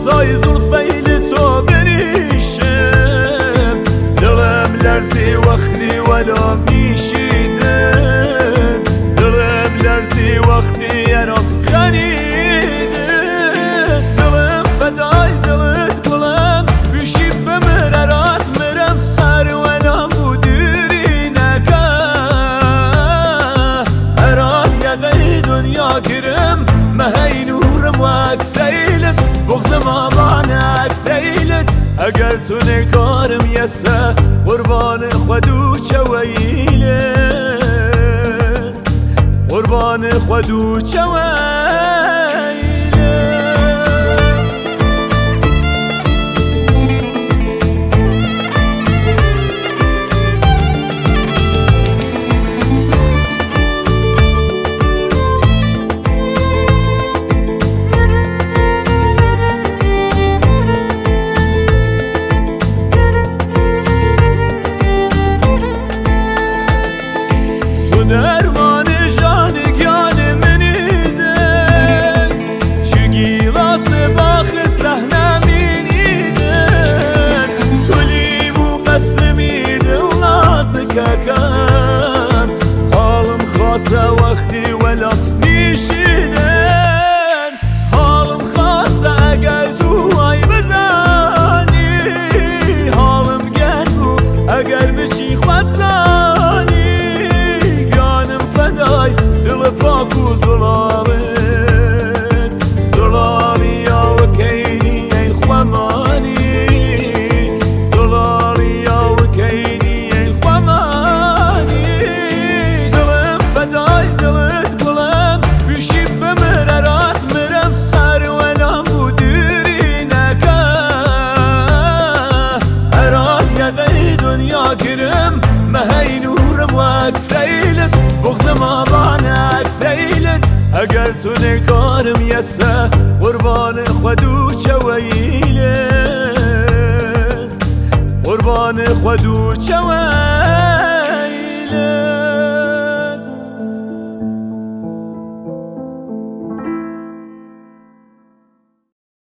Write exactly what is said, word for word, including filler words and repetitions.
سای زلفیل تو بریشم دلم لرزی وقتی ولا میشیدن دلم لرزی وقتی انا خریدن دلم فدای دلت گلم بشی بمررات مرم هر ولا مدیری نکه هران یقی دنیا گرم مهی نورم و اکسیلت بغزم آبان اکسیلت اگر تو نگارم یسه قربان خودو چویلت قربان خودو چویلت درمان جانگیان منیدن چه گیلاس باخ صحنه مینیدن تولی و قسمیدن نازککم حالم خاصه وقتی ولا میشیدن حالم خاصه اگر تو ای بزنی حالم گرگو اگر بشی خود زنی دل پاک و زلالت زلالیا و کینی ای خوامانی زلالیا و کینی ای خوامانی دلم فدای دلت گلم بشی بمررات مرم هر ولا مدیری نکه هران یقی دنیا گرم مهی نورم و اکسیلت بغزم آبان اکسیلت اگر تو نگارم یسه قربان خودو چویلت قربان خودو چویلت